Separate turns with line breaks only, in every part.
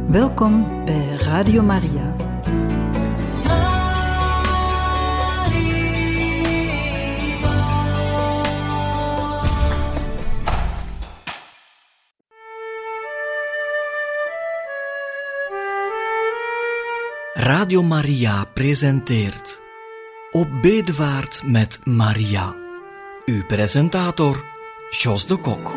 Welkom bij Radio Maria.
Radio Maria presenteert Op bedevaart met Maria. Uw presentator, Jos de Kok.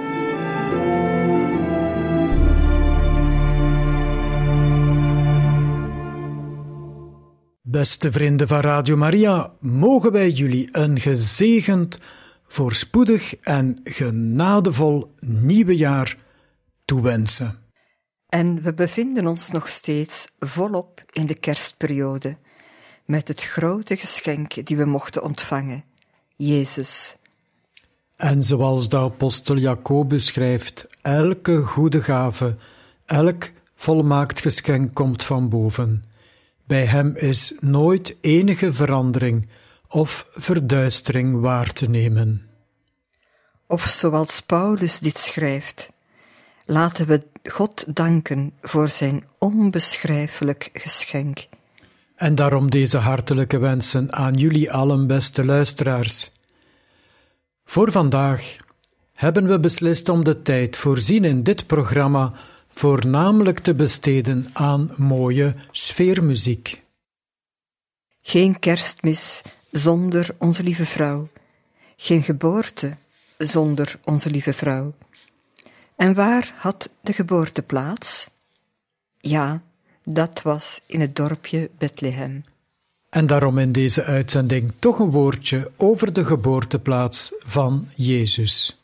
Beste vrienden van Radio Maria, mogen wij jullie een gezegend, voorspoedig en genadevol nieuwe jaar toewensen.
En we bevinden ons nog steeds volop in de kerstperiode, met het grote geschenk die we mochten ontvangen, Jezus.
En zoals de apostel Jacobus schrijft, elke goede gave, elk volmaakt geschenk komt van boven. Bij hem is nooit enige verandering of verduistering waar te nemen.
Of zoals Paulus dit schrijft, laten we God danken voor zijn onbeschrijfelijk geschenk.
En daarom deze hartelijke wensen aan jullie allen, beste luisteraars. Voor vandaag hebben we beslist om de tijd voorzien in dit programma voornamelijk te besteden aan mooie sfeermuziek.
Geen kerstmis zonder onze lieve vrouw, geen geboorte zonder onze lieve vrouw. En waar had de geboorte plaats? Ja, dat was in het dorpje Bethlehem.
En daarom in deze uitzending toch een woordje over de geboorteplaats van Jezus.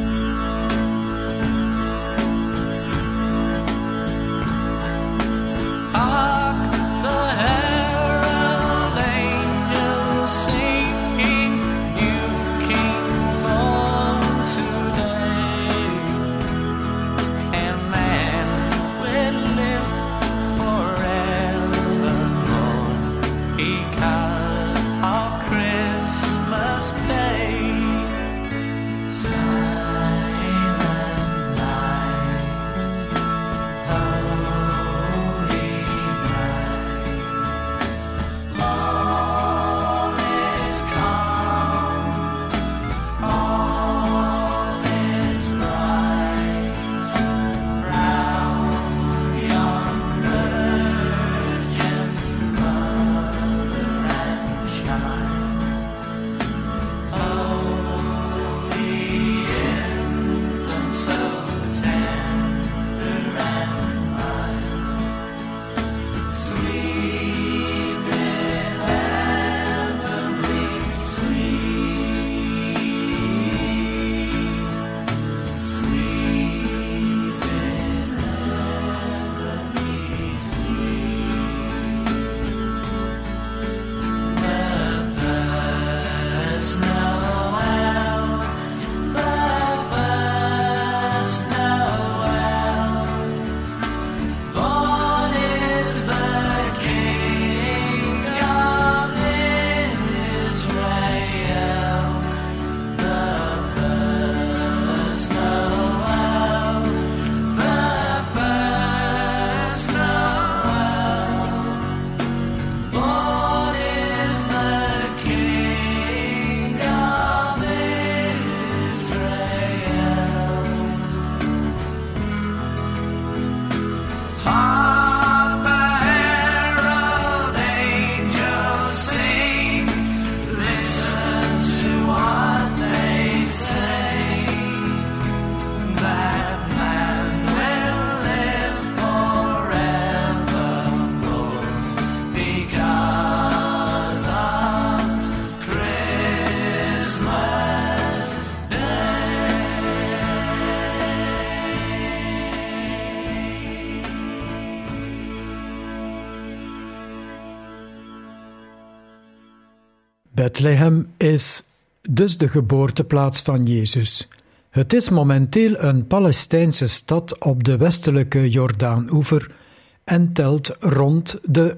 Bethlehem is dus de geboorteplaats van Jezus. Het is momenteel een Palestijnse stad op de westelijke Jordaan-oever en telt rond de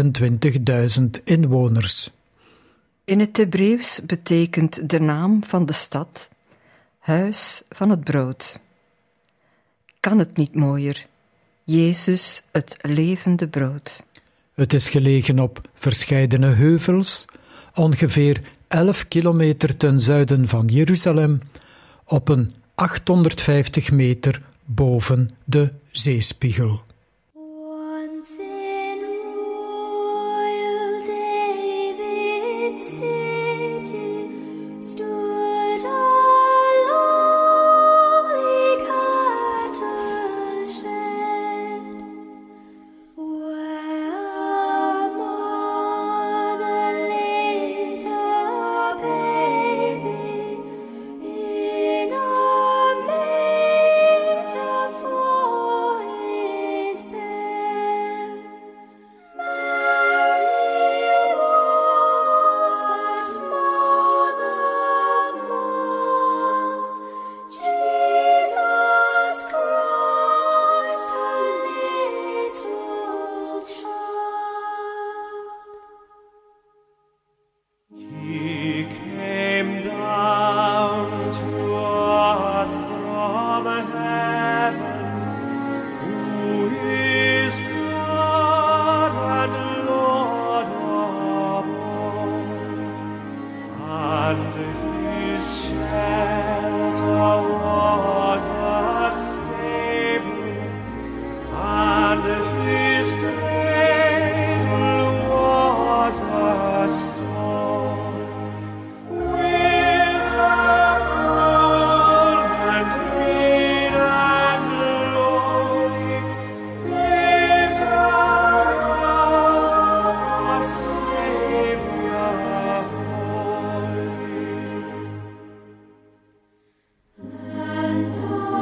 25.000 inwoners.
In het Hebreeuws betekent de naam van de stad huis van het brood. Kan het niet mooier? Jezus, het levende brood.
Het is gelegen op verscheidene heuvels, ongeveer 11 kilometer ten zuiden van Jeruzalem, op een 850 meter boven de zeespiegel.
Once in royal David's city stood a lowly cattle shed, where a mother laid a baby in a manger for his bed. Mary was that mother mild, Jesus Christ, her little child.
He came down to earth from heaven, who is God and Lord of all, and his shelter was a stable, and his cradle was a stone. With a broad and green and lowly, lived a Savior holy.
And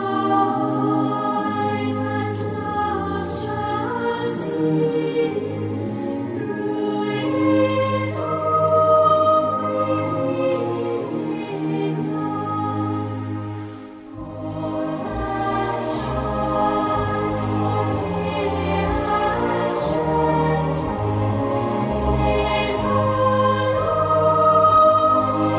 eyes at last shall see through his own redeeming arm. For as shines so dear and gentle is our Lord in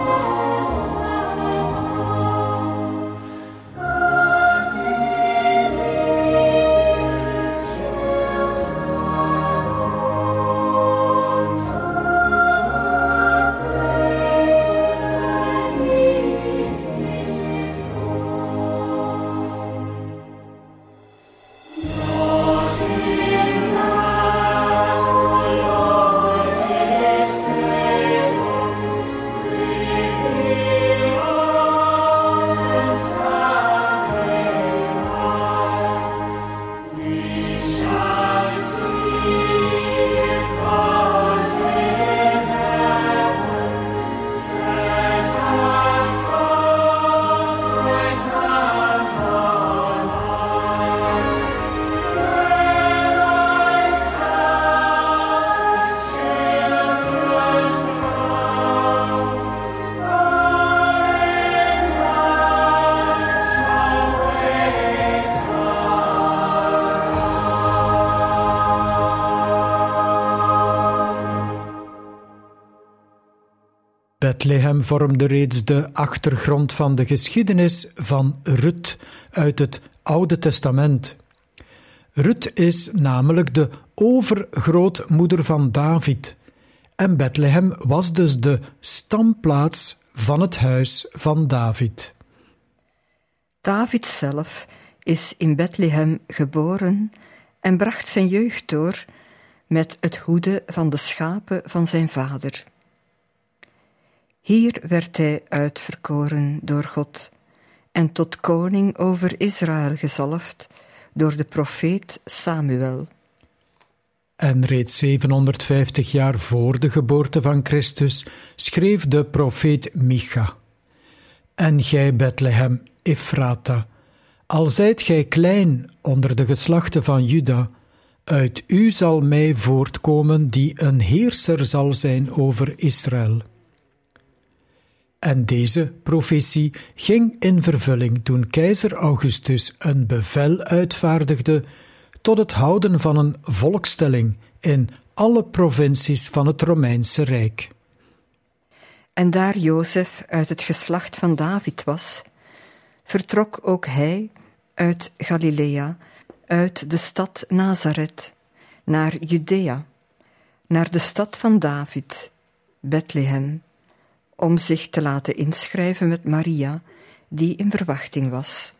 Bethlehem vormde reeds de achtergrond van de geschiedenis van Rut uit het Oude Testament. Rut is namelijk de overgrootmoeder van David en Bethlehem was dus de stamplaats van het huis van David.
David zelf is in Bethlehem geboren en bracht zijn jeugd door met het hoeden van de schapen van zijn vader. Hier werd hij uitverkoren door God en tot koning over Israël gezalfd door de profeet Samuel.
En reeds 750 jaar voor de geboorte van Christus schreef de profeet Micha: En gij, Bethlehem, Ephrata, al zijt gij klein onder de geslachten van Juda, uit u zal mij voortkomen die een heerser zal zijn over Israël. En deze profetie ging in vervulling toen keizer Augustus een bevel uitvaardigde tot het houden van een volkstelling in alle provincies van het Romeinse Rijk.
En daar Jozef uit het geslacht van David was, vertrok ook hij uit Galilea, uit de stad Nazareth naar Judea, naar de stad van David, Bethlehem, om zich te laten inschrijven met Maria, die in verwachting was.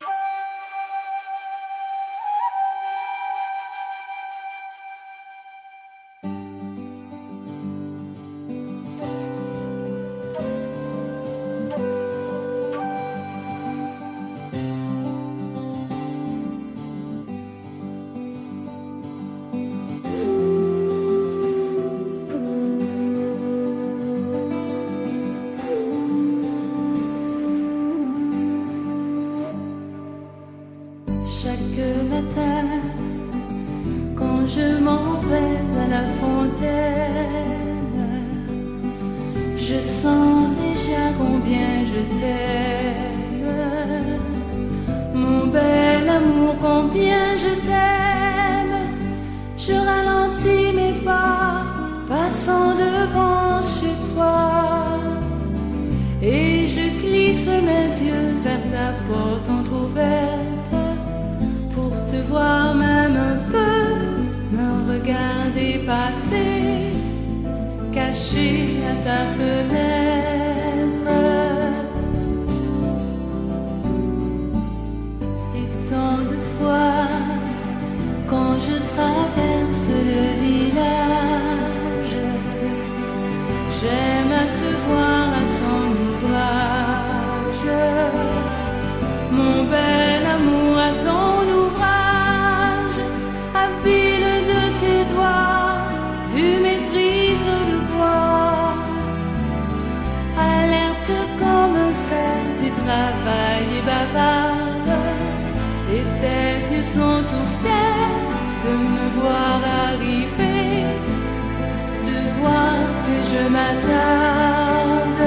Chaque matin, quand je m'en vais à la fontaine, je sens déjà combien je t'aime. Mon bel amour, combien je t'aime. Je ralentis mes pas, passant devant chez toi, et je glisse mes yeux vers ta porte entrouverte, te voir même un peu, me regarder passer, caché à ta fenêtre. Et tant de fois, quand je traverse le village, j'aime à te voir à ton ouvrage. Mon bel amour, à ton ouvrage, habile de tes doigts, tu maîtrises le bois. Alerte comme celle du travail et bavarde, et tes yeux sont tout fiers de me voir arriver, de voir que je m'attarde.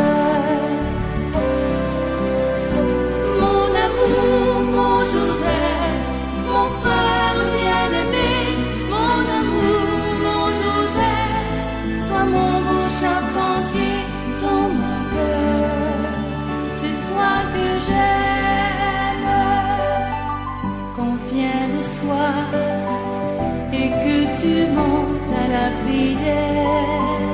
Mon amour, mon Joseph, mon frère bien-aimé, mon amour, mon Joseph, toi mon beau charpentier, dans mon cœur, c'est toi que j'aime. Quand vient le soir et que tu montes à la prière,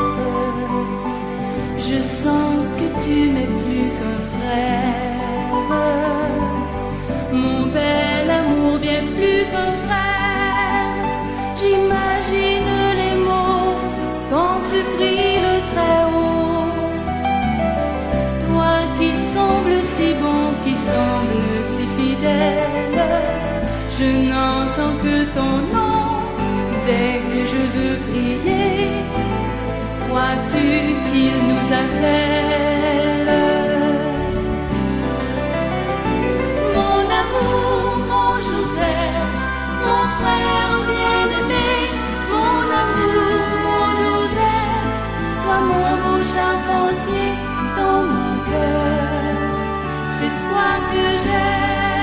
je sens que tu m'es plus qu'un frère. Mon bel amour, bien plus qu'un frère. J'imagine les mots quand tu pries le Très-Haut. Toi qui sembles si bon, qui sembles si fidèle, je n'entends que ton nom dès que je veux prier. Crois-tu qu'il nous appelle? Mon amour, mon Joseph, mon frère bien-aimé, mon amour, mon Joseph, toi mon beau charpentier, dans mon cœur, c'est toi que j'aime.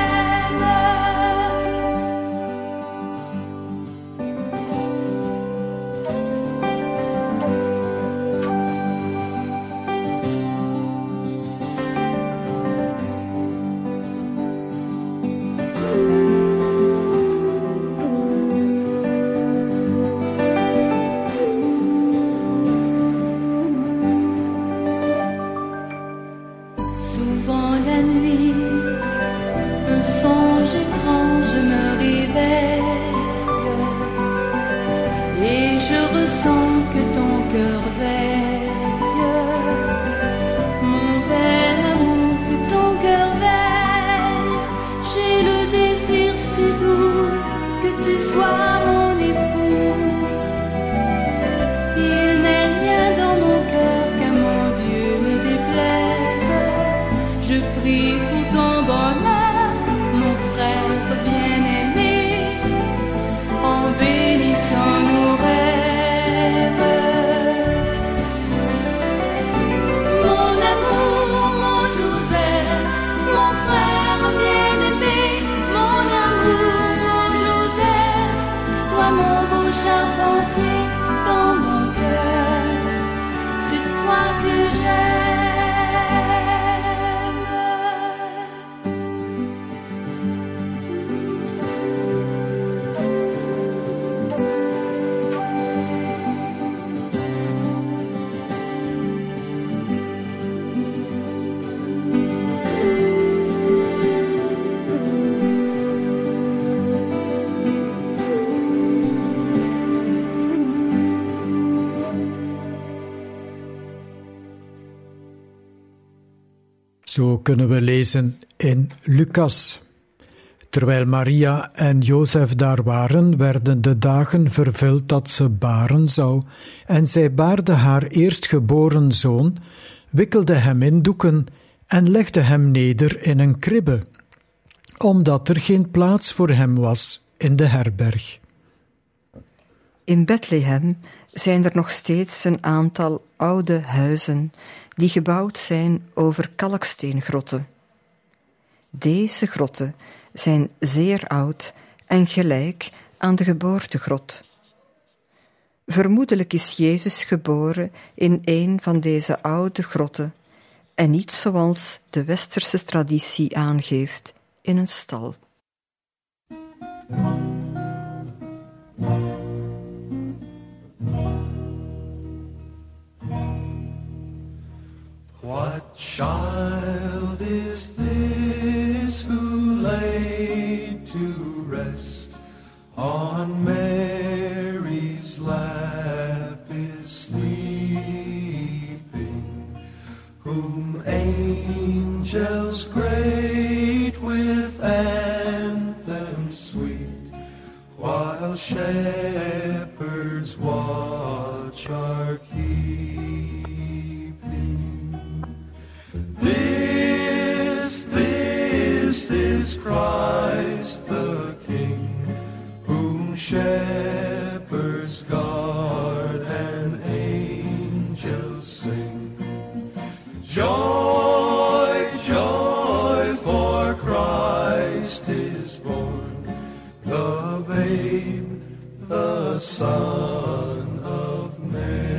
Souvent la nuit, un songe étrange me réveille, et je ressens que ton cœur veille. Mon bel amour, que ton cœur veille. J'ai le désir si doux que tu sois mon époux. Il n'est rien dans mon cœur qu'à mon Dieu me déplaise. Je prie pour ton bonheur, mon frère bien-aimé, en bénissant nos rêves. Mon amour, mon Joseph, mon frère bien-aimé, mon amour, mon Joseph, toi mon beau charpentier, dans mon cœur, c'est toi que j'aime.
Zo kunnen we lezen in Lucas. Terwijl Maria en Jozef daar waren, werden de dagen vervuld dat ze baren zou, en zij baarde haar eerstgeboren zoon, wikkelde hem in doeken en legde hem neder in een kribbe, omdat er geen plaats voor hem was in de herberg.
In Bethlehem zijn er nog steeds een aantal oude huizen die gebouwd zijn over kalksteengrotten. Deze grotten zijn zeer oud en gelijk aan de geboortegrot. Vermoedelijk is Jezus geboren in een van deze oude grotten en niet zoals de westerse traditie aangeeft in een stal.
What child is this who laid to rest on Mary's lap is sleeping, whom angels great with anthems sweet, while shepherds watch are keeping? This is Christ the King, whom shepherds guard and angels sing. Joy, joy, for Christ is born, the babe, the Son of Mary.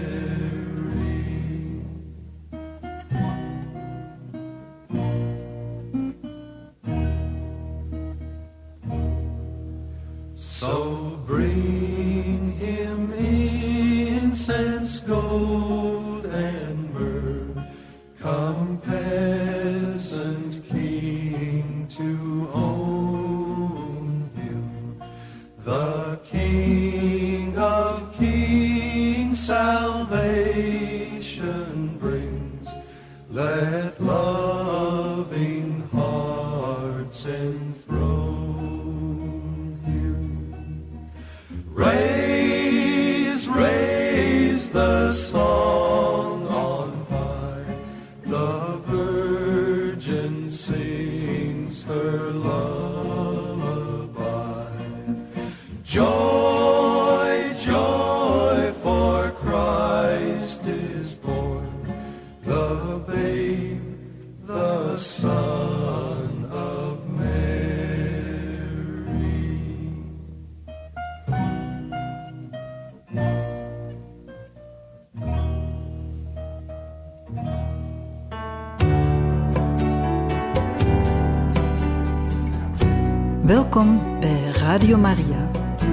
So bring him incense, gold, and myrrh. Come, peasant king, to own him. The King of kings salvation brings. Let loving hearts enthrone him. Raise, raise the song on high. The Virgin sings her lullaby. Joy, joy, for Christ is born, the babe, the Son of Mary.
Welkom bij Radio Maria.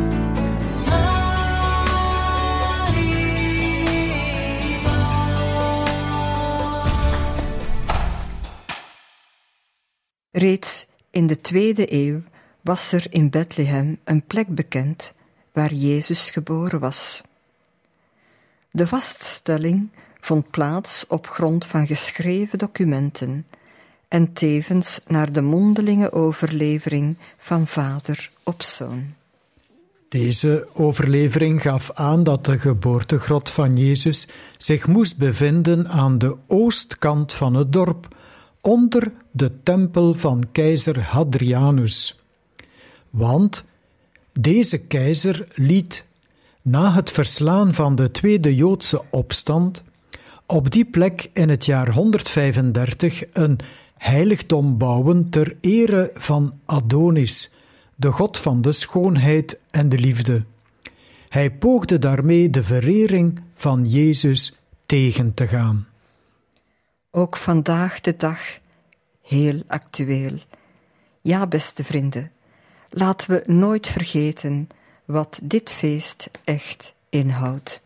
Reeds in de 2e eeuw was er in Bethlehem een plek bekend waar Jezus geboren was. De vaststelling vond plaats op grond van geschreven documenten en tevens naar de mondelinge overlevering van vader op zoon.
Deze overlevering gaf aan dat de geboortegrot van Jezus zich moest bevinden aan de oostkant van het dorp, onder de tempel van keizer Hadrianus. Want deze keizer liet, na het verslaan van de tweede Joodse opstand, op die plek in het jaar 135 een heiligdom bouwen ter ere van Adonis, de god van de schoonheid en de liefde. Hij poogde daarmee de verering van Jezus tegen te gaan.
Ook vandaag de dag heel actueel. Ja, beste vrienden, laten we nooit vergeten wat dit feest echt inhoudt.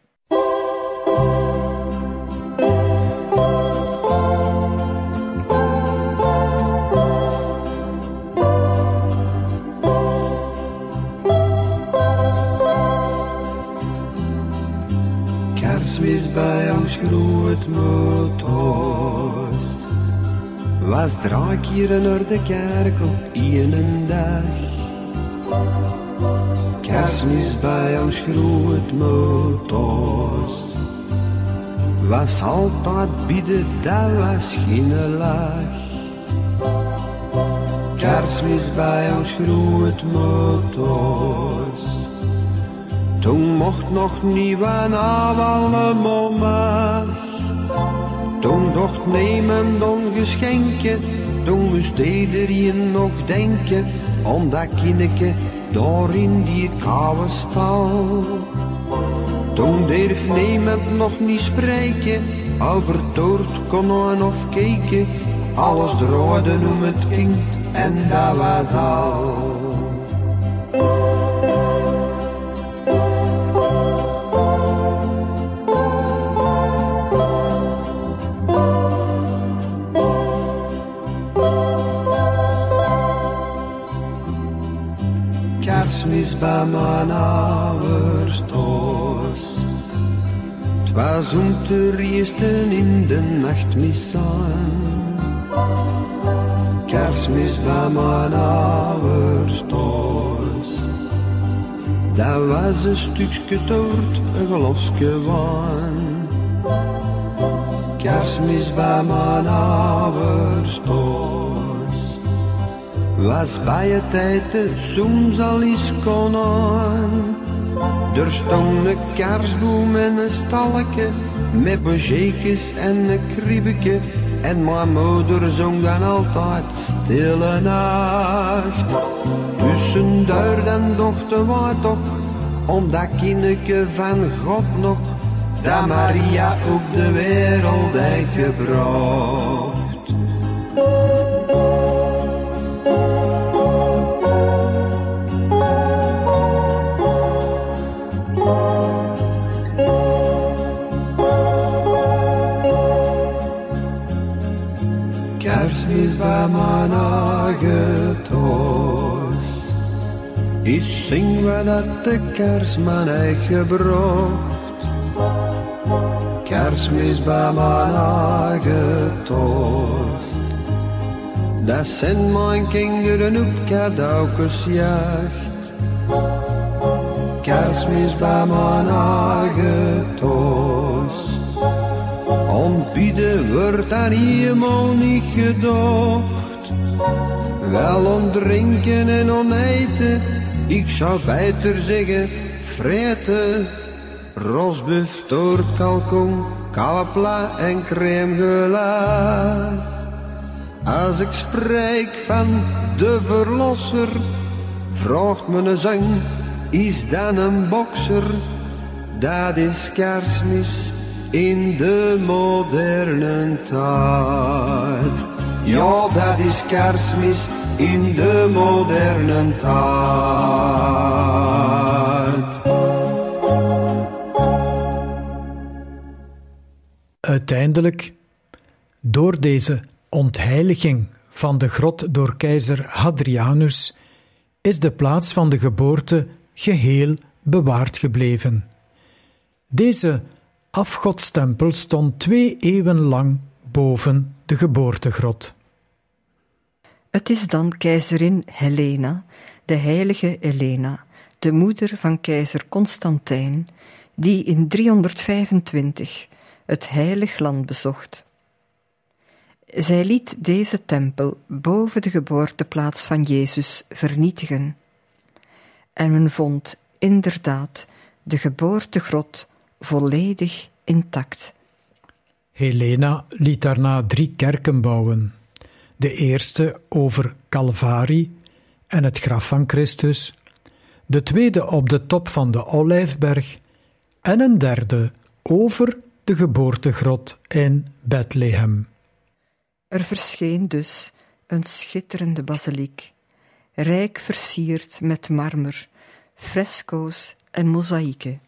Kerstmis bij ons groeit met ons.
was 3 keer naar de kerk op 1 dag. Kerstmis bij ons grootmoeders was altijd bieden, dat was geen lach. Kerstmis bij ons grootmoeders, toen mocht nog niet van alle mama. Toen dacht niemand aan geschenken, toen moest iedereen nog denken aan dat kindje daar in die koude stal. Toen durf niemand nog niet spreken, over toort konijn of keken, alles draaide om het kind en dat was al. Kerstmis bij mijn ouders thuis. Het was om te riesten in de nachtmis aan. Kerstmis bij mijn ouders thuis. Dat was een stukje toort, een glasje wijn. Kerstmis bij mijn ouders thuis. Was bij het tijd soms al eens konijn. Er stond een kerstboom en een stalke, met bezetjes en een kribbeke. En mijn moeder zong dan altijd Stille Nacht. Tussen duur en dochter was toch, om dat kindje van God nog, dat Maria op de wereld heeft gebracht. Kerstmis bij mijn eigen thuis. Ik zing wat dat de kerstman heeft gebracht. Kerstmis bij mijn eigen thuis. Dat zijn mijn kinderen op cadeautjesjacht. Kerstmis bij mijn eigen thuis. Ontbieden wordt daar helemaal niet gedacht. Wel ontdrinken en oneten, ik zou beter zeggen vreten. Rosbuf, toort, kalkoen, koude en crème glace. Als ik spreek van de verlosser, vraagt me een zang, is dan een bokser? Dat is Kerstmis in de moderne tijd. Ja, dat is Kerstmis in de moderne tijd.
Uiteindelijk, door deze ontheiliging van de grot door keizer Hadrianus, is de plaats van de geboorte geheel bewaard gebleven. Deze afgodstempel stond 2 eeuwen lang boven de geboortegrot.
Het is dan keizerin Helena, de heilige Helena, de moeder van keizer Constantijn, die in 325 het heilig land bezocht. Zij liet deze tempel boven de geboorteplaats van Jezus vernietigen. En men vond inderdaad de geboortegrot volledig intact.
Helena liet daarna 3 kerken bouwen. De eerste over Calvari en het graf van Christus, de tweede op de top van de Olijfberg en een derde over de geboortegrot in Bethlehem.
Er verscheen dus een schitterende basiliek, rijk versierd met marmer, fresco's en mozaïeken.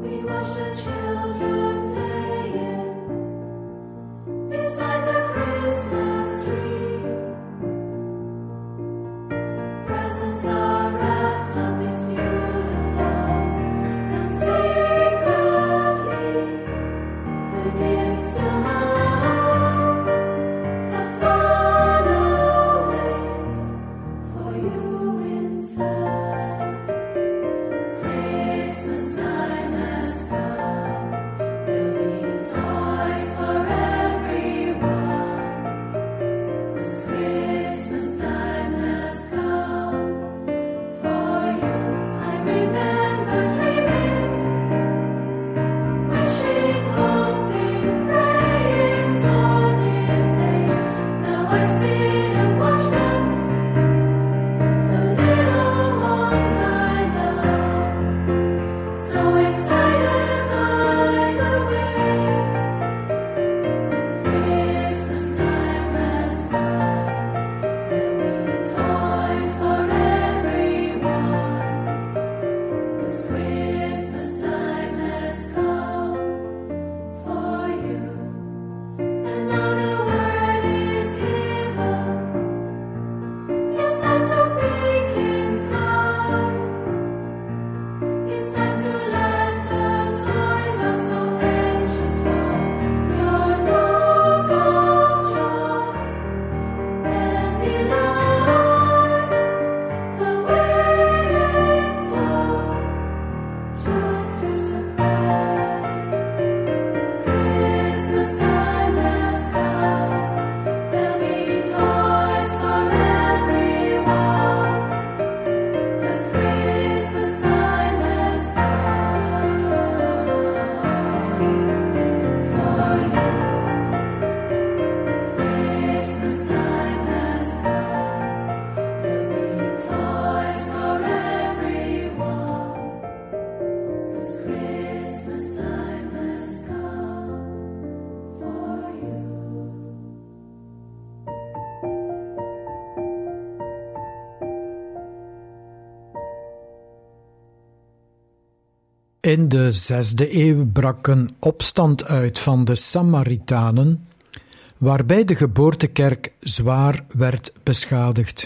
In de 6e eeuw brak een opstand uit van de Samaritanen, waarbij de geboortekerk zwaar werd beschadigd.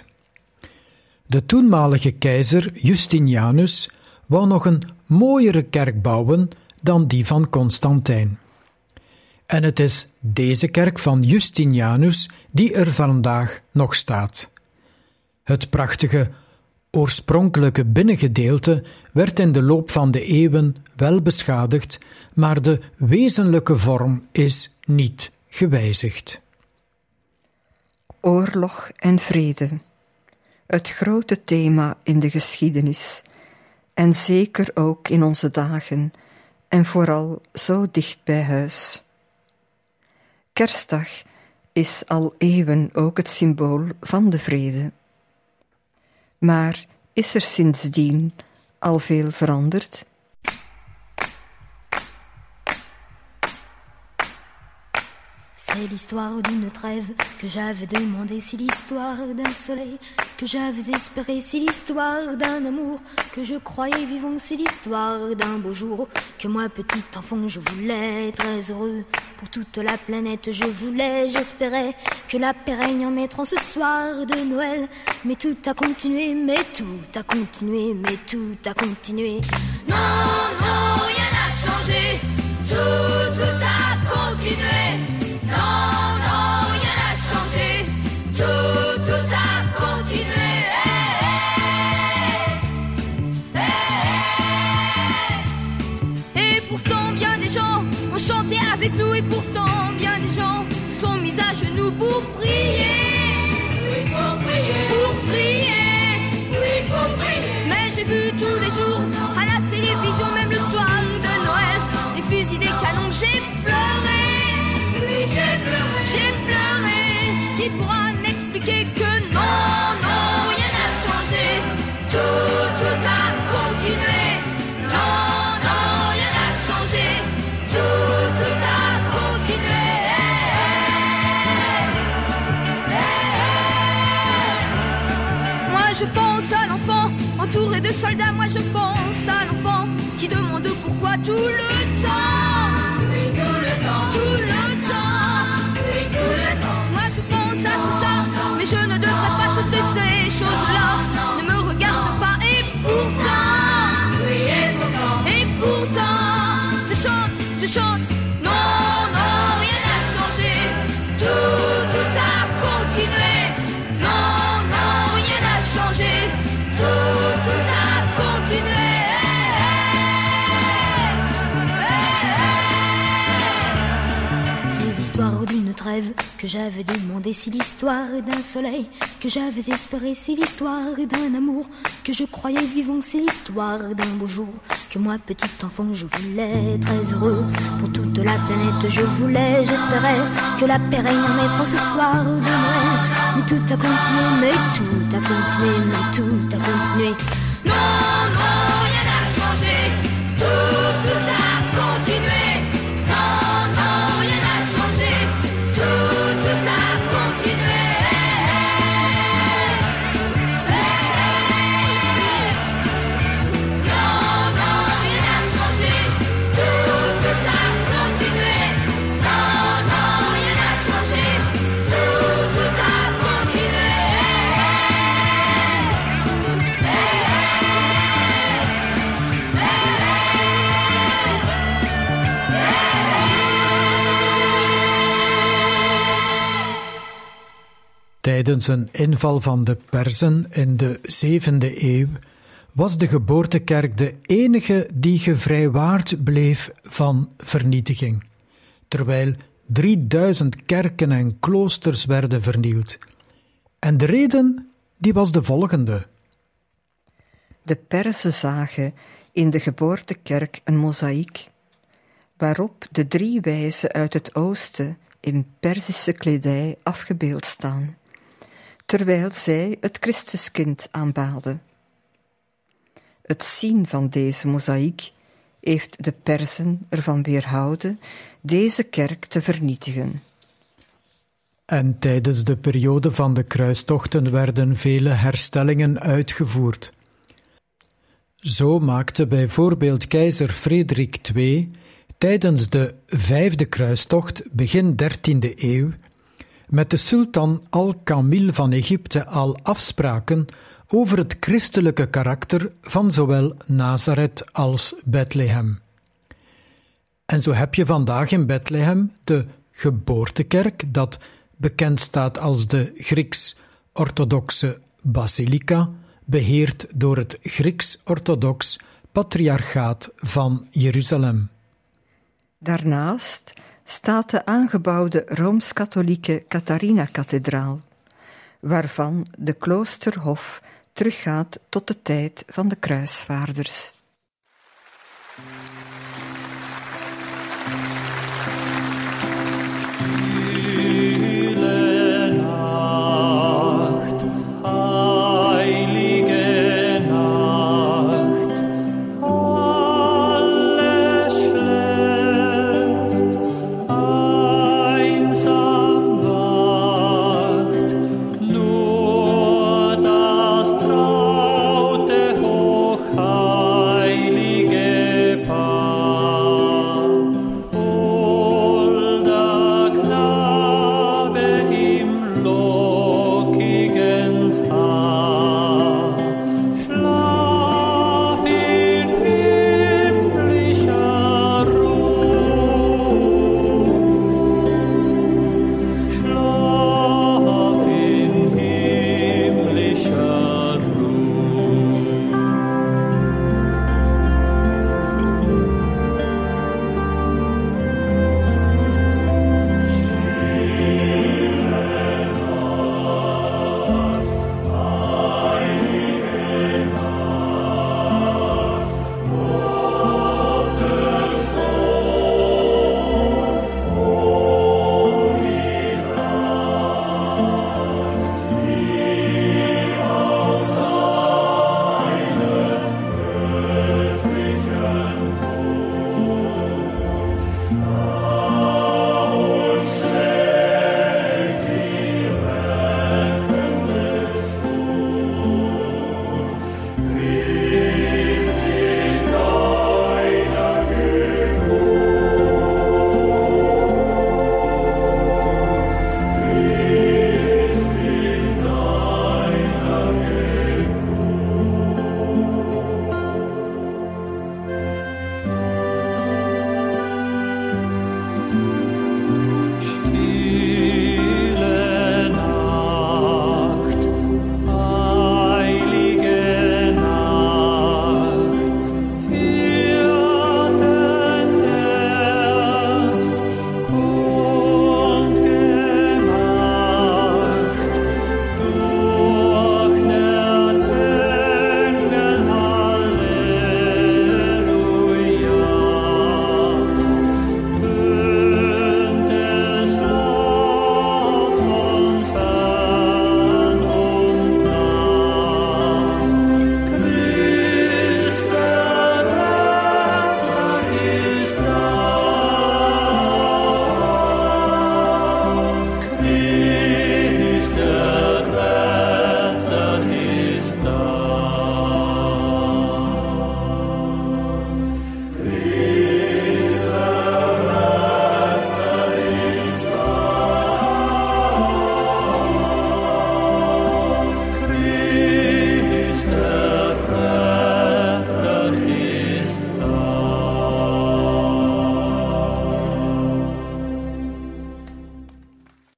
De toenmalige keizer Justinianus wou nog een mooiere kerk bouwen dan die van Constantijn. En het is deze kerk van Justinianus die er vandaag nog staat. Het prachtige oorspronkelijke binnengedeelte werd in de loop van de eeuwen wel beschadigd, maar de wezenlijke vorm is niet gewijzigd.
Oorlog en vrede. Het grote thema in de geschiedenis, en zeker ook in onze dagen, en vooral zo dicht bij huis. Kerstdag is al eeuwen ook het symbool van de vrede. Maar is er sindsdien al veel veranderd?
C'est l'histoire d'une trêve que j'avais demandé, c'est l'histoire d'un soleil que j'avais espéré, c'est l'histoire d'un amour que je croyais vivant, c'est l'histoire d'un beau jour que moi petit enfant je voulais très heureux pour toute la planète, je voulais, j'espérais que la paix règne en mettant ce soir de Noël, mais tout a continué, mais tout a continué, mais tout a continué. Non, non, rien n'a changé, tout a continué. Non, non, rien n'a changé, tout a continué. Et pourtant bien des gens ont chanté avec nous, et pourtant bien des gens se sont mis à genoux pour prier. Oui, pour prier. Pour prier. Oui, pour prier. Mais j'ai vu tous les jours à la télévision, même le soir de Noël, des fusils, des canons, j'ai pleuré. J'ai pleuré, qui pourra m'expliquer que non, non, rien n'a changé, tout a continué. Non, non, rien n'a changé, tout a continué. Moi je pense à l'enfant entouré de soldats, moi je pense à l'enfant qui demande pourquoi pourquoi tout le temps? Oui, tout le temps. Tout le temps. Oui, tout le temps. Moi je pense à tout ça, mais je ne devrais pas toutes ces choses-là. Ne me regarde pas et pourtant. Oui, et pourtant. Je chante. Non, non, rien n'a changé. Tout a continué. Non, non, rien n'a changé. Tout a continué. C'est l'histoire d'une trêve que j'avais demandé, c'est l'histoire d'un soleil que j'avais espéré, c'est l'histoire d'un amour que je croyais vivant, c'est l'histoire d'un beau jour que moi, petit enfant, je voulais très heureux. Pour toute la planète, je voulais, j'espérais que la paix règne en naître ce soir de Noël. Mais tout a continué, mais tout a continué, mais tout a continué. Non, non, rien n'a changé. Tout a continué. Non, non, rien n'a changé. Tout a continué. Non, non, rien n'a changé. Tout a continué. Non, non, rien n'a changé. Tout a continué.
Tijdens een inval van de Perzen in de 7e eeuw was de geboortekerk de enige die gevrijwaard bleef van vernietiging, terwijl 3000 kerken en kloosters werden vernield. En de reden, die was de volgende.
De Perzen zagen in de geboortekerk een mozaïek, waarop de 3 wijzen uit het oosten in Perzische kledij afgebeeld staan, terwijl zij het Christuskind aanbaden. Het zien van deze mozaïek heeft de Perzen ervan weerhouden deze kerk te vernietigen.
En tijdens de periode van de kruistochten werden vele herstellingen uitgevoerd. Zo maakte bijvoorbeeld keizer Frederik II tijdens de 5e kruistocht begin 13e eeuw met de sultan Al-Kamil van Egypte al afspraken over het christelijke karakter van zowel Nazareth als Bethlehem. En zo heb je vandaag in Bethlehem de geboortekerk, dat bekend staat als de Grieks-orthodoxe basilica, beheerd door het Grieks-orthodox Patriarchaat van Jeruzalem.
Daarnaast staat de aangebouwde Rooms-katholieke Catharina-kathedraal, waarvan de kloosterhof teruggaat tot de tijd van de kruisvaarders.
Nur das traute Hochheil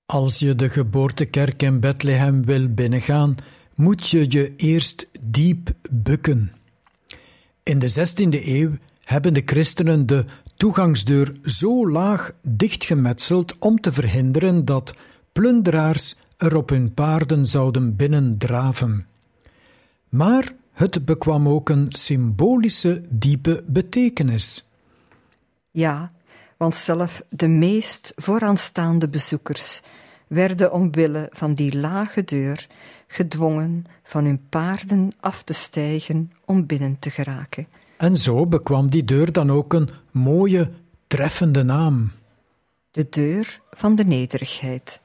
Als je de geboortekerk in Bethlehem wil binnengaan, moet je je eerst diep bukken. In de 16e eeuw hebben de christenen de toegangsdeur zo laag dichtgemetseld om te verhinderen dat plunderaars er op hun paarden zouden binnendraven. Maar het bekwam ook een symbolische diepe betekenis.
Ja, want zelf de meest vooraanstaande bezoekers werden omwille van die lage deur gedwongen van hun paarden af te stijgen om binnen te geraken.
En zo bekwam die deur dan ook een mooie, treffende naam.
De deur van de nederigheid.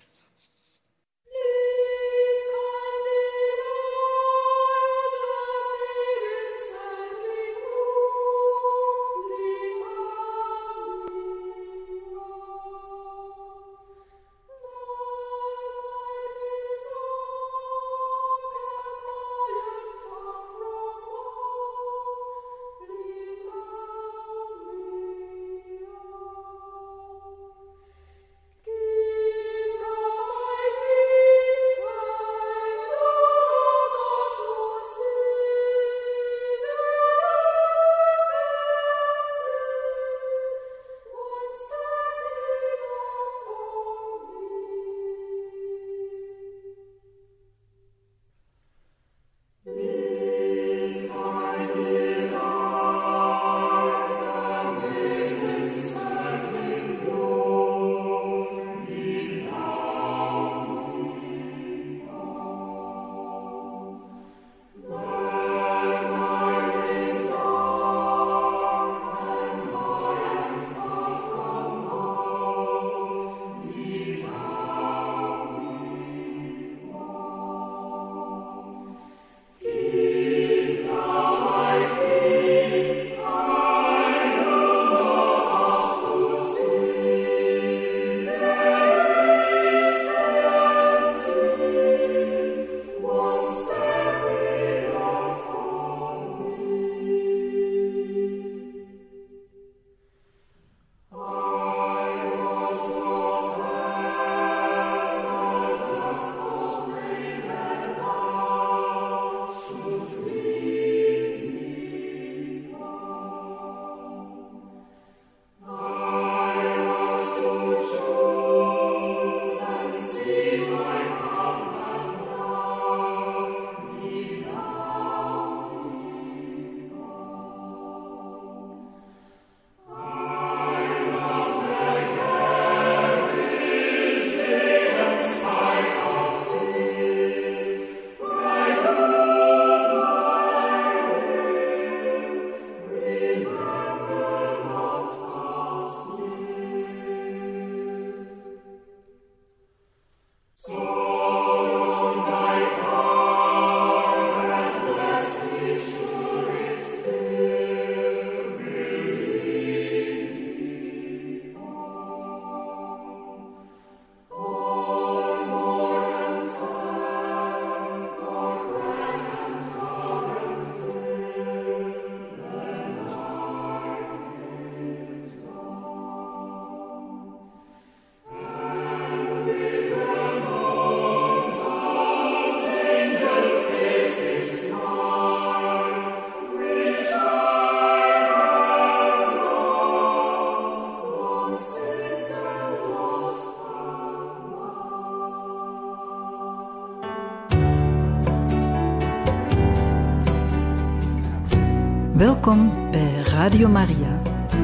Welkom bij Radio Maria.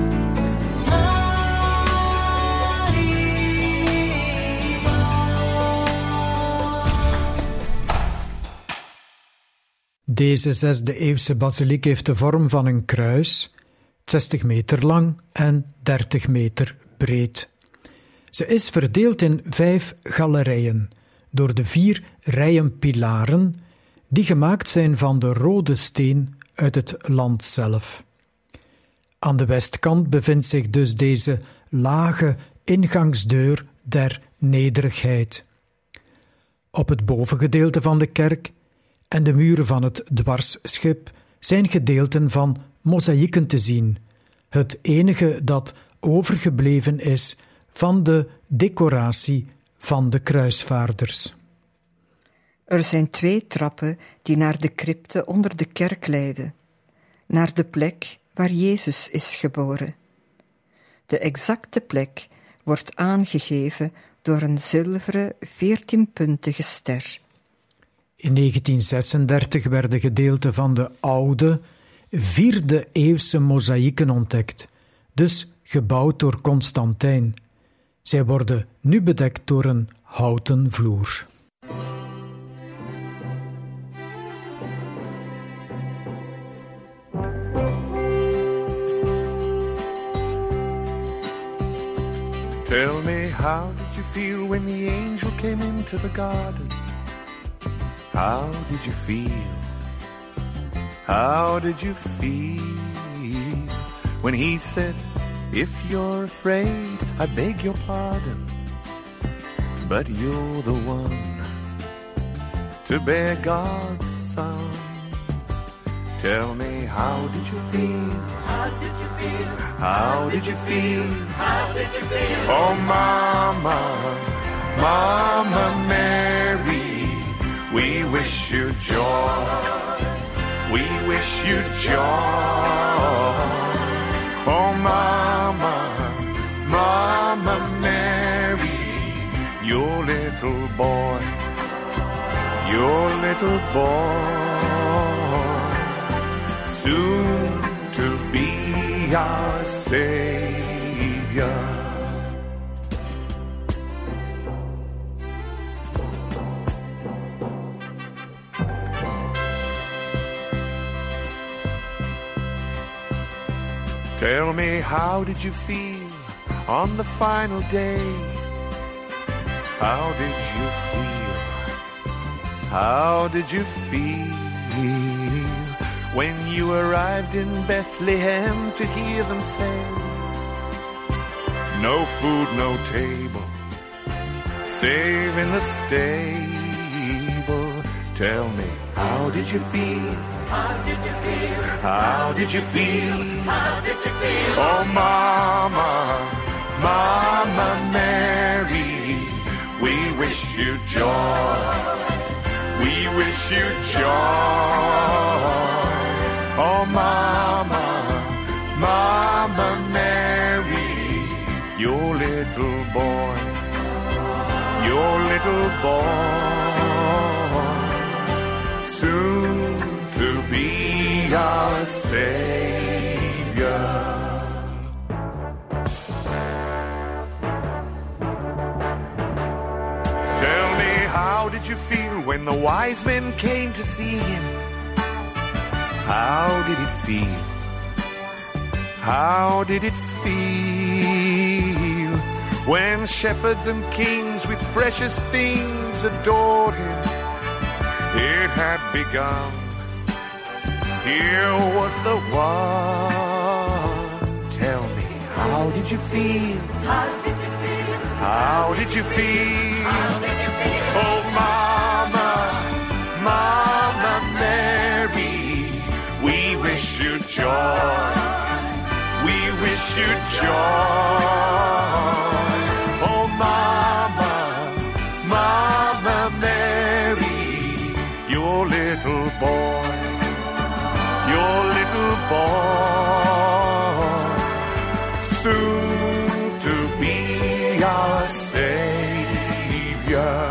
Deze 6e-eeuwse basiliek heeft de vorm van een kruis, 60 meter lang en 30 meter breed. Ze is verdeeld in 5 galerijen, door de 4 rijen pilaren, die gemaakt zijn van de rode steen uit het land zelf. Aan de westkant bevindt zich dus deze lage ingangsdeur der nederigheid. Op het bovengedeelte van de kerk en de muren van het dwarsschip zijn gedeelten van mozaïeken te zien, het enige dat overgebleven is van de decoratie van de kruisvaarders.
Er zijn 2 trappen die naar de crypte onder de kerk leiden, naar de plek waar Jezus is geboren. De exacte plek wordt aangegeven door een zilveren 14-puntige ster.
In 1936 werden gedeelten van de oude, 4e eeuwse mozaïeken ontdekt, dus gebouwd door Constantijn. Zij worden nu bedekt door een houten vloer.
Tell me, how did you feel when the angel came into the garden? How did you feel? How did you feel when he said, if you're afraid, I beg your pardon, but you're the one to bear God's son? Tell me, how did you feel? How did you feel? How did you feel? How did you feel? Oh, Mama, Mama Mary, we wish you joy. We wish you joy. Oh, Mama, Mama Mary, your little boy, soon to be our Savior. Tell me, how did you feel on the final day? How did you feel? How did you feel when you arrived in Bethlehem to hear them say, no food, no table, save in the stable? Tell me, how did you feel? How did you feel? How did you feel? How did you feel? Oh, Mama, Mama Mary, we wish you joy. We wish you joy. Oh, Mama, Mama Mary, your little boy, soon to be our Savior. Tell me, how did you feel when the wise men came to see him? How did it feel? How did it feel when shepherds and kings with precious things adored him? It had begun. Here was the one. Tell me, how did you feel? How did you feel? How did you feel? How did you feel? Oh, Mama, Mama Mary, we wish you joy. We wish you joy. Oh, Mama, Mama Mary, your little boy, soon to be our Savior.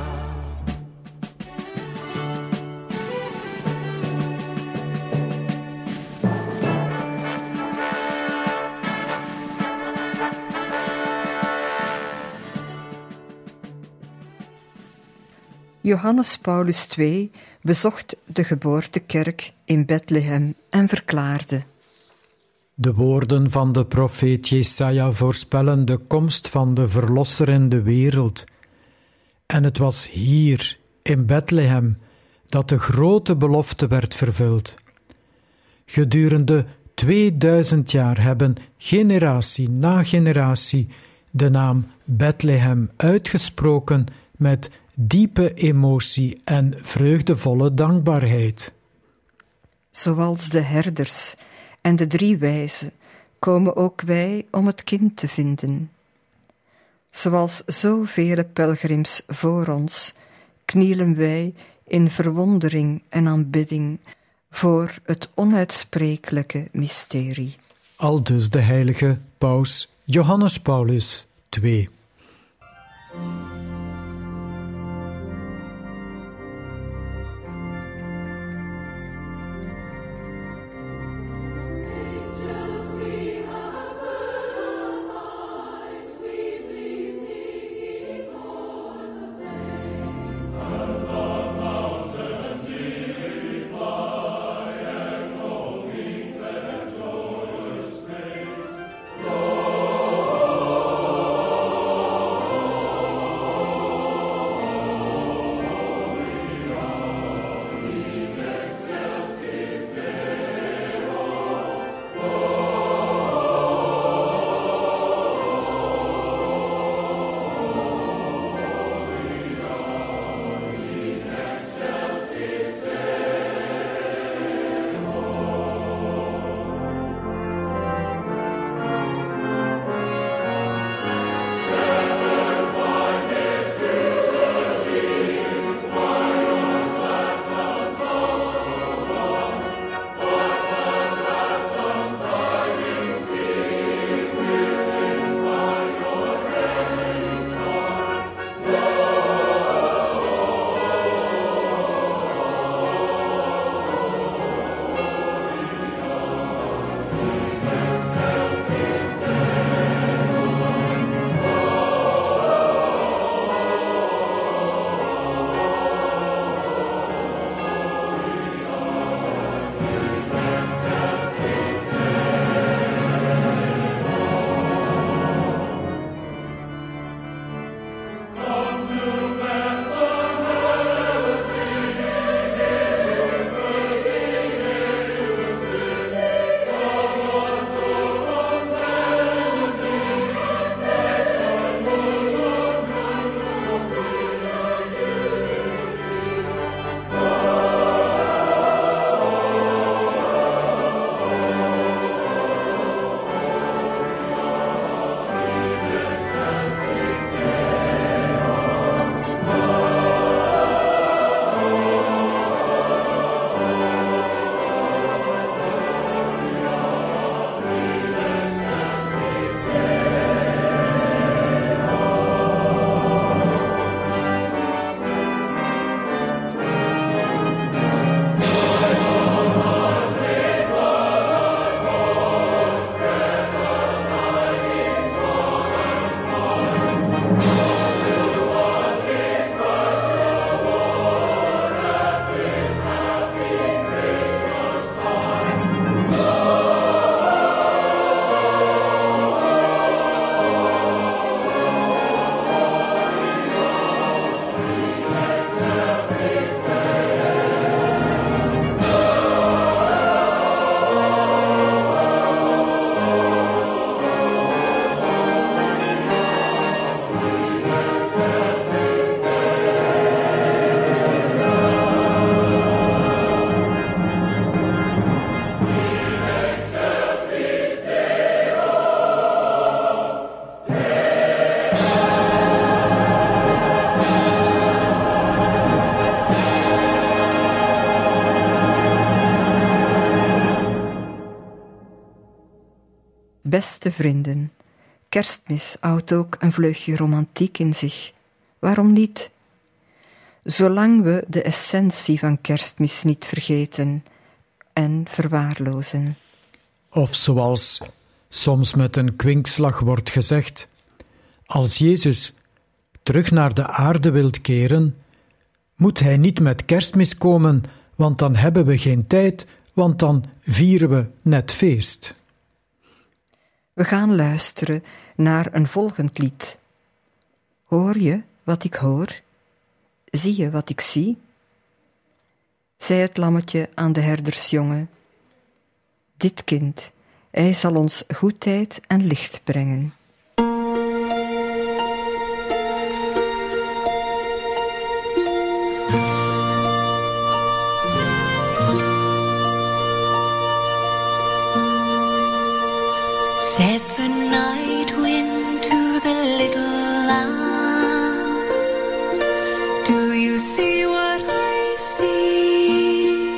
Johannes Paulus II bezocht de geboortekerk in Bethlehem en verklaarde:
De woorden van de profeet Jesaja voorspellen de komst van de Verlosser in de wereld. En het was hier, in Bethlehem, dat de grote belofte werd vervuld. Gedurende 2000 jaar hebben generatie na generatie de naam Bethlehem uitgesproken met diepe emotie en vreugdevolle dankbaarheid.
Zoals de herders en de 3 wijzen komen ook wij om het kind te vinden. Zoals zoveel pelgrims voor ons, knielen wij in verwondering en aanbidding voor het onuitsprekelijke mysterie.
Aldus de heilige paus Johannes Paulus II.
Beste vrienden, Kerstmis houdt ook een vleugje romantiek in zich. Waarom niet? Zolang we de essentie van Kerstmis niet vergeten en verwaarlozen.
Of zoals soms met een kwinkslag wordt gezegd, als Jezus terug naar de aarde wilt keren, moet hij niet met Kerstmis komen, want dan hebben we geen tijd, want dan vieren we net feest.
We gaan luisteren naar een volgend lied. Hoor je wat ik hoor? Zie je wat ik zie? Zei het lammetje aan de herdersjongen. Dit kind, hij zal ons goedheid en licht brengen.
Said the night wind to the little lamb. Do you see what I see?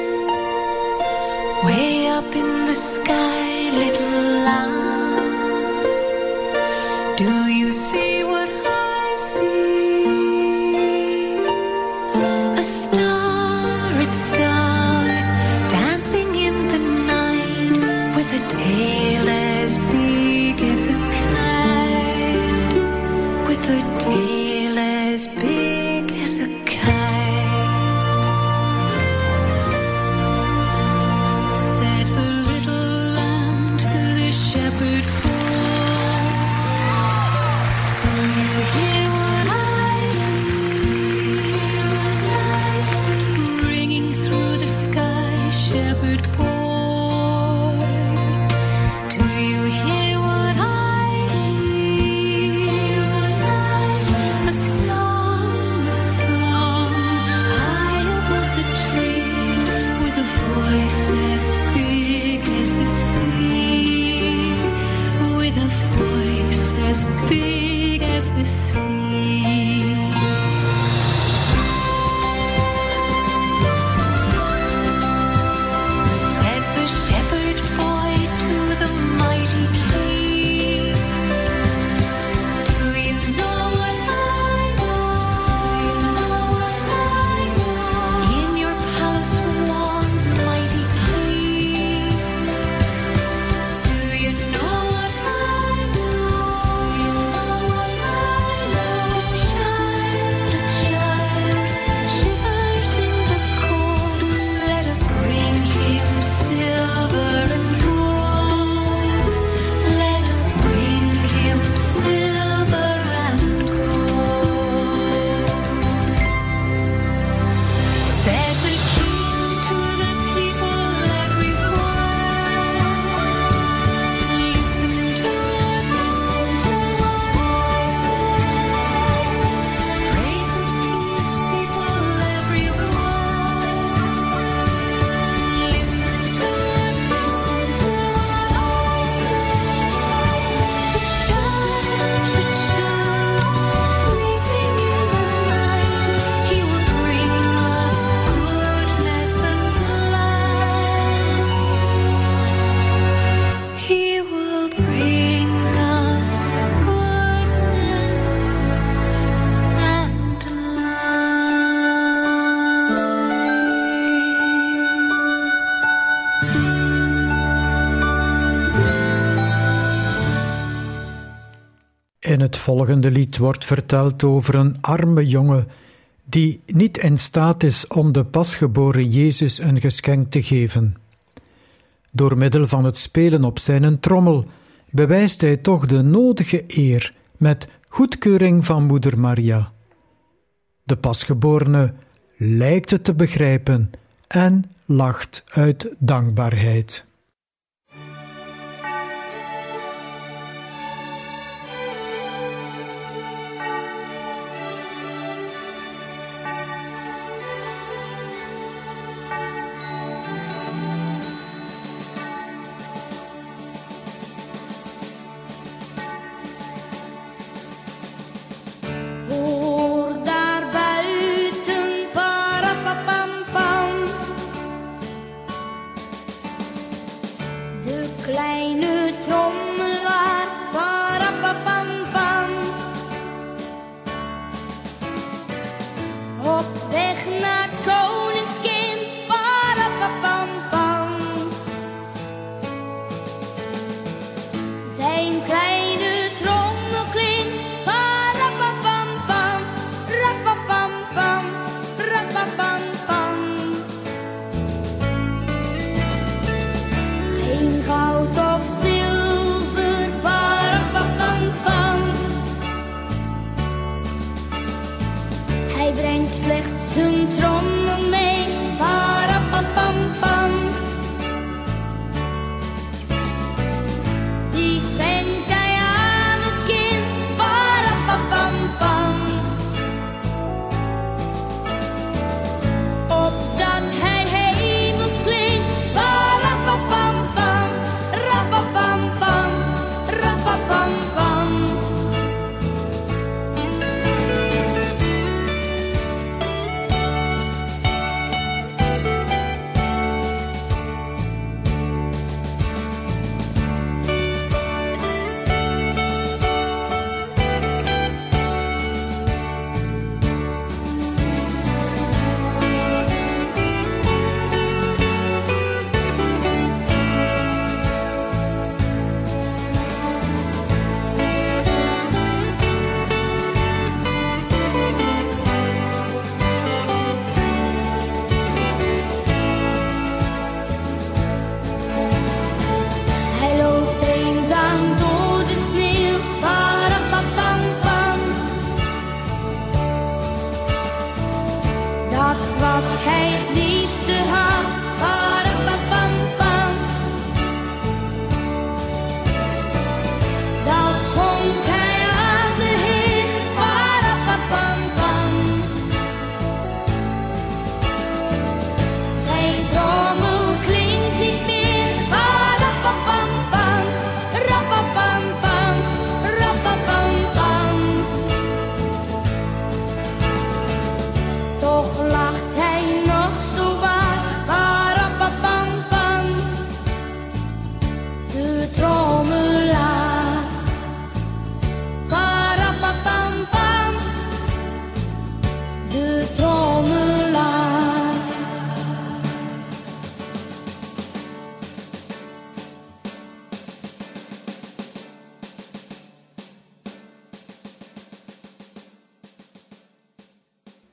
Way up in the sky, little lamb. Do you see what I see? A star, dancing in the night with a tail as big as a kite, with a tail as big as a kite. Said the little lamb to the shepherd boy, do you hear what I hear? Ringing through the sky, shepherd boy. Do you hear what I hear? A song high above the trees, with a voice as big as the sea, with a voice as big as the sea. Said the shepherd boy to the mighty king, do you know what I know? Do you know what I know? In your palace warm, mighty king, do you know what I know? Do you know what I know? A child shivers in the cold. Let us bring him silver and gold. Let us bring him silver and gold. Said the king to the people everywhere, listen to what I say. Pray for peace, people everywhere. Listen to what I say. The child, sleeping in the night, he will bring us goodness and light. He will bring us goodness and
In het volgende lied wordt verteld over een arme jongen die niet in staat is om de pasgeboren Jezus een geschenk te geven. Door middel van het spelen op zijn trommel bewijst hij toch de nodige eer met goedkeuring van moeder Maria. De pasgeborene lijkt het te begrijpen en lacht uit dankbaarheid.
Hoor daar buiten, parapapampam. De kleine trommelaar, parapapampam. Op weg naar het koningskind, parapapampam. Zijn kleine trommel klinkt, parapapampam, rapapampam, rapapampam. Geen goud of zilver, parapapampam. Hij brengt slechts zijn trommel mee, parapapampam. Die schenkt hij aan het kind, parapapampam. Opdat hij hemels klinkt, parapapampam, rapapampam, rapapampam.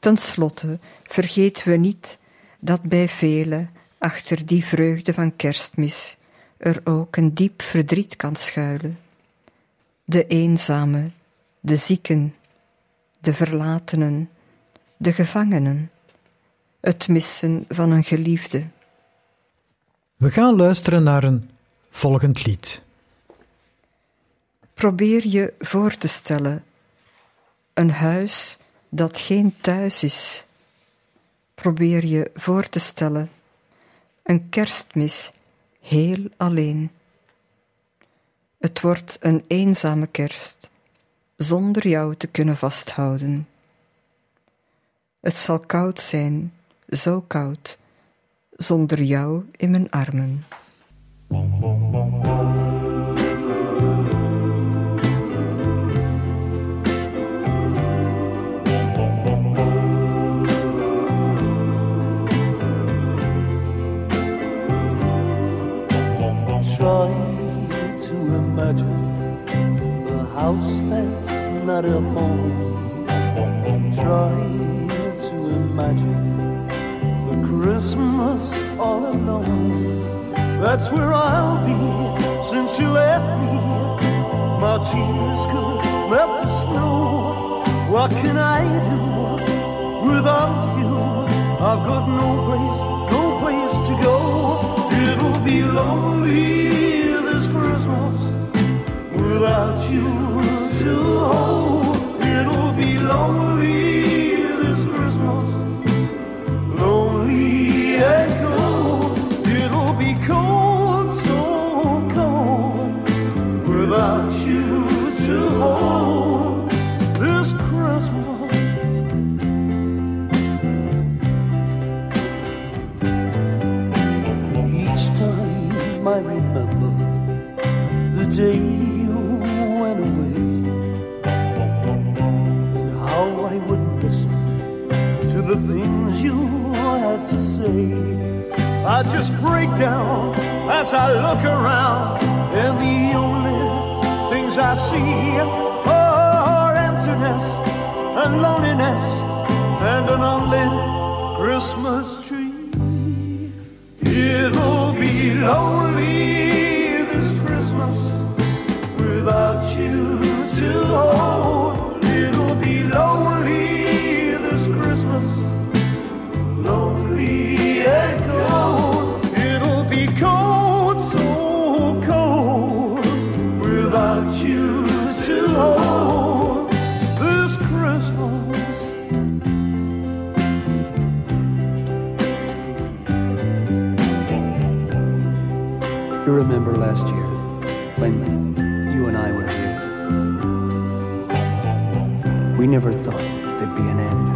Ten slotte vergeten we niet dat bij velen achter die vreugde van Kerstmis er ook een diep verdriet kan schuilen. De eenzamen, de zieken, de verlatenen, de gevangenen, het missen van een geliefde.
We gaan luisteren naar een volgend lied.
Probeer je voor te stellen een huis dat geen thuis is. Probeer je voor te stellen een Kerstmis heel alleen. Het wordt een eenzame kerst, zonder jou te kunnen vasthouden. Het zal koud zijn, zo koud, zonder jou in mijn armen.
Try to imagine a house that's not a home. Try to imagine a Christmas all alone. That's where I'll be since you left me. My tears could melt the snow. What can I do without you? I've got no place to go. It'll be lonely this Christmas without you to hold. It'll be lonely this Christmas, lonely and cold. It'll be cold, so cold, without you to hold this Christmas. I remember the day you went away, and how I wouldn't listen to the things you had to say. I just break down as I look around, and the only things I see are emptiness and loneliness and an unlit Christmas tree. It'll be lonely this Christmas without you to hold. It'll be lonely this Christmas, lonely and cold. It'll be cold, so cold, without you to hold this Christmas. You remember last year when you and I were here? We never thought there'd be an end.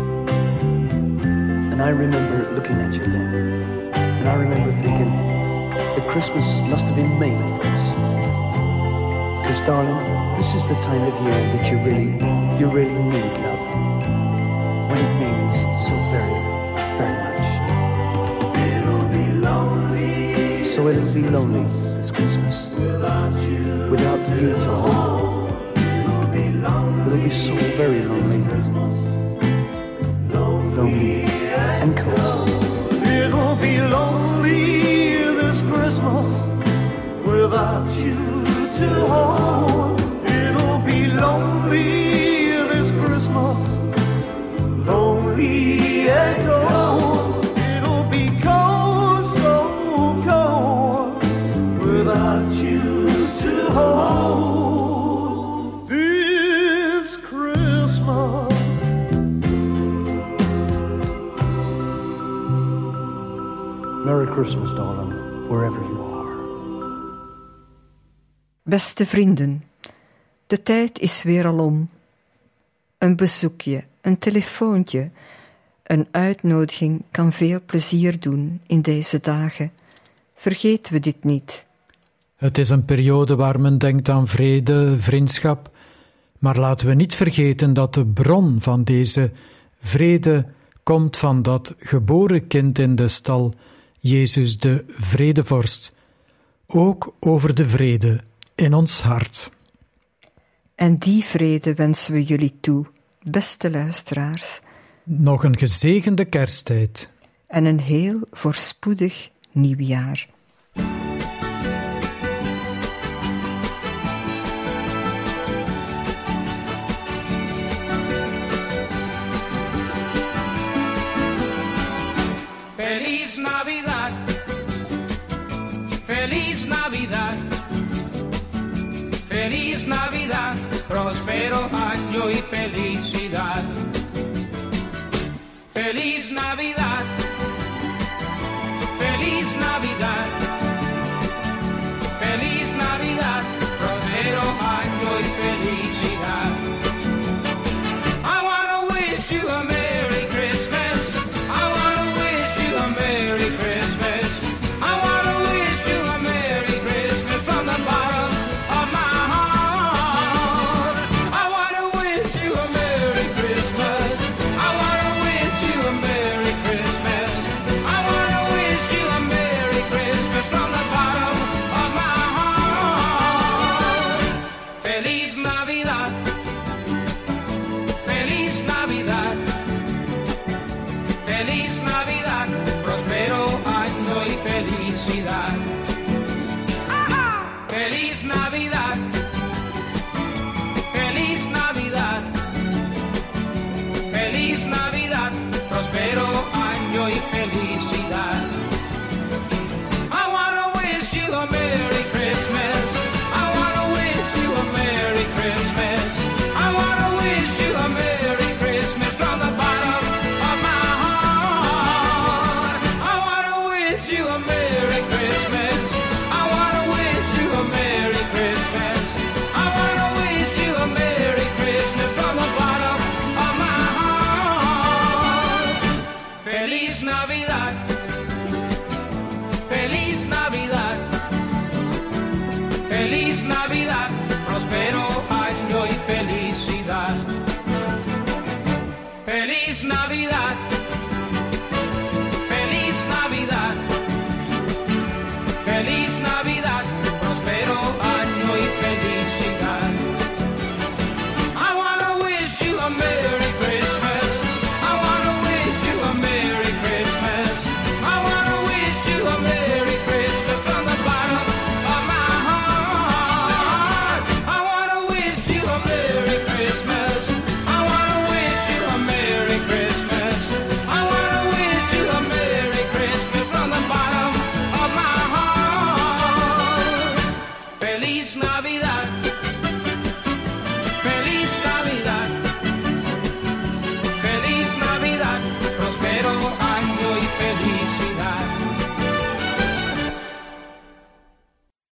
And I remember looking at you then, and I remember thinking that Christmas must have been made for us. Because darling, this is the time of year that you really need love, when it means so very, very much. It'll be lonely. So it'll be lonely this Christmas without you to hold. It'll be so very lonely, lonely and cold. It'll be lonely this Christmas without you to hold. It'll be lonely this Christmas, lonely and cold. It'll be cold, so cold, without you to hold this Christmas. Merry Christmas, darling, wherever you are.
Beste vrienden, de tijd is weer al om. Een bezoekje, een telefoontje, een uitnodiging kan veel plezier doen in deze dagen. Vergeten we dit niet.
Het is een periode waar men denkt aan vrede, vriendschap, maar laten we niet vergeten dat de bron van deze vrede komt van dat geboren kind in de stal, Jezus de vredevorst. Ook over de vrede in ons hart.
En die vrede wensen we jullie toe, beste luisteraars,
Nog een gezegende kersttijd.
En een heel voorspoedig nieuwjaar.
Feliz Navidad, Feliz Navidad, Feliz Navidad, próspero año y felicidad. Feliz Navidad, Feliz Navidad, Feliz Navidad, próspero año y felicidad. I wanna wish you a Merry Christmas. I wanna wish you a Merry Christmas. I wanna wish you a Merry Christmas from the bottom of my heart. I wanna wish you a Merry Christmas. I wanna wish you a Merry Christmas. I wanna wish you a Merry Christmas from the bottom of my heart. Feliz